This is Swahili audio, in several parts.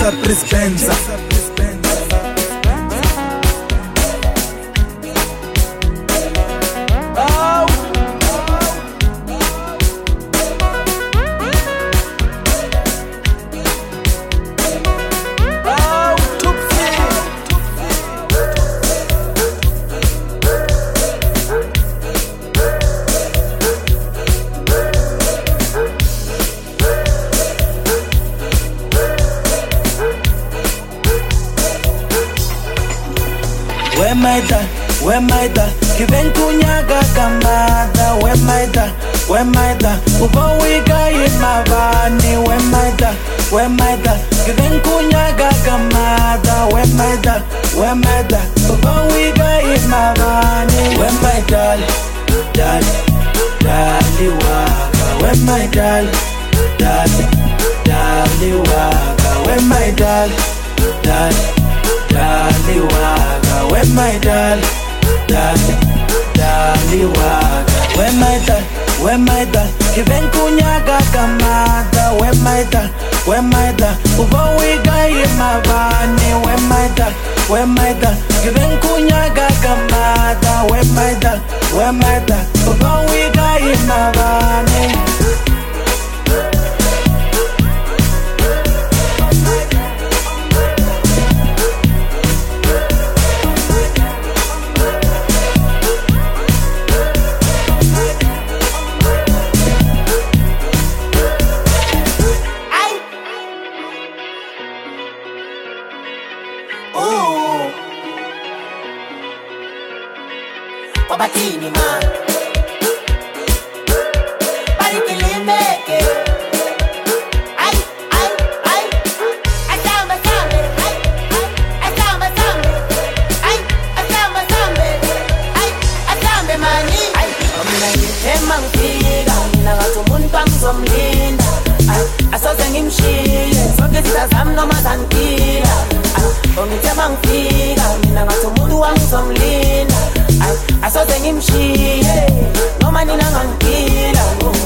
James Brisbenza. Where my da, kiven kunyaga kamada. Where my da, ubawiga in mavani. Where my da, kiven kunyaga kamada. Where my da, ubawiga in mavani. Where my dal waga. Where my dal waga. Where my dal waga. Where my dal where my dal, kiven kunyaga kamada. Where my dal, ubawiga imavani. Where my dal, kiven kunyaga kamada. Where my dal, ubawiga imavani. Batini man, barikili meke. Ay, asamba sambe. Asamba sambe. Asambe mani. Mina ngithema ngifika, mina ngathi umuntu angizomlinda. Asoze ngimshiye, sonke sizazami noma zangila. Ngithema ngifika, mina ngathi umuntu angizomlinda. Asoze ngimshiye noma nina ngangila.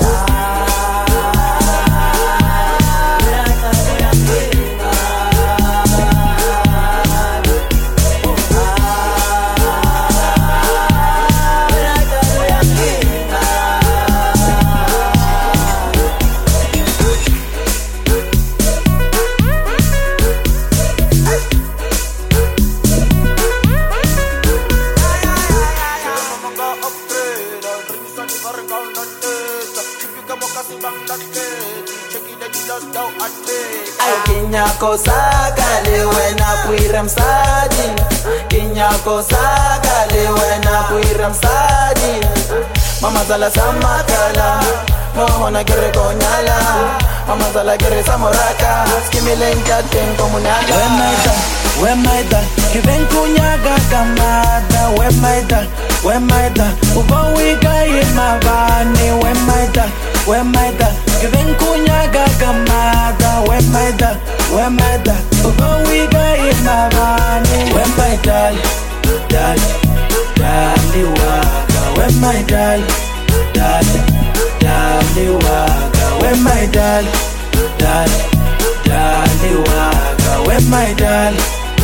Kinyako sakale wena puira msadi. Kinyako sakale wena puira msadi. Mama zala samakala, mohona kere konyala. Mama zala kere samoraka, skimile njaten komunala. Where my da, kiven kunyaga kamada. Where my da, ubawiga imavani. Where my da, kiven kunyaga kamada. Where my da, ubawiga imavani. Where my dal waga. Where my dal waga. Where my dal waga. Where my dal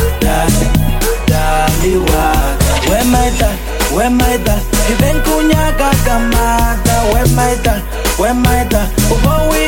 waga. Where my dal, kiven kunyaga kamada. Where my dal, ubawiga